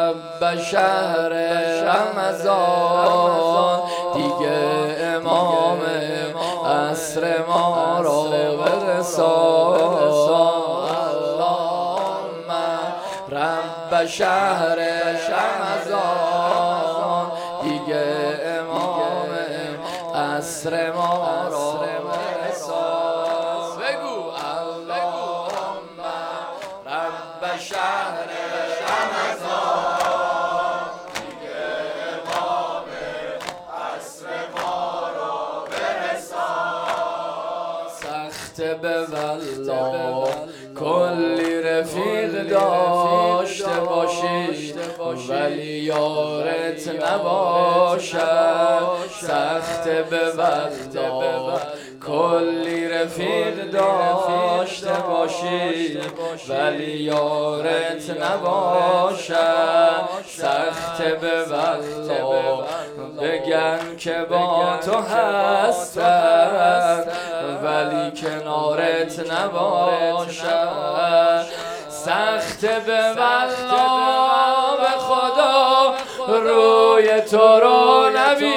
رب شهر رمضان دیگه امام عصر ما رو برسان. اللهم رب شهر رمضان دیگه امام عصر ما رو برسان. بگو اللهم رب شهر رمضان دیگه امام عصر ما رو برسان. سخت به والله کلی رفیق داشته باشی ولی یارت نباشد. سخت به والله کلی رفیق داشته باشی ولی یارت نباشد. سخت به والله بگن که با تو هستن ولی کنارت نباشد. سخت به والله به خدا روی تو رو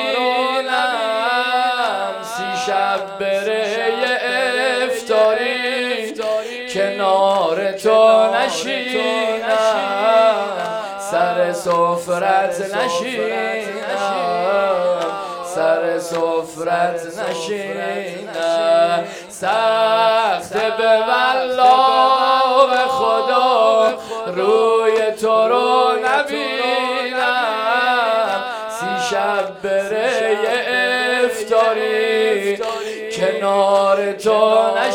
نبینم. 30 شب بره افطاری کنار تو نشینم. سر سفرت نشینم، سر سفرت نشینم. سخت به والله به خدا روی تو رو نبینم. 30 شب بره افطاری کنار تو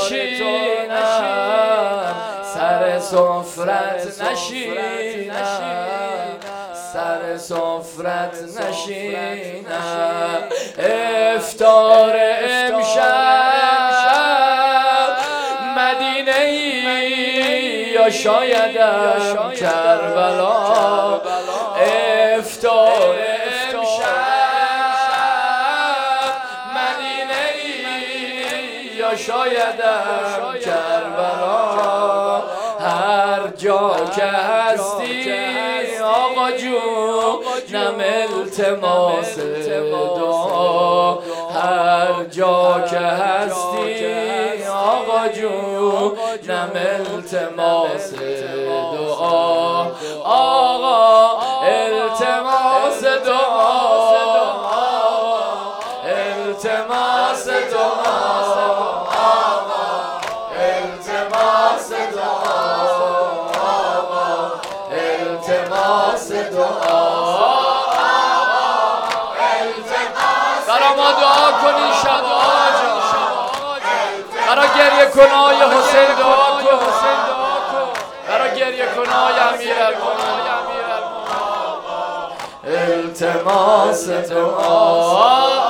نشینم. سر سفرت نشینم، سر سفرت نشینم. افطار امشب مدینه ای یا شایدم کربلا. افطار امشب مدینه ای یا شایدم کربلا. هر جا که هستی آقا جون نم التماس دعا. هر جا که هستی آقا جون نم التماس دعا. آقا التماس دعا، التماس دعا، التماس دعا، التماس دعا. برا ما دعا کنی شبا جان، برا گریه کنای حسین دعا کن، برا گریه کنای امیرالمومنین. التماس دعا.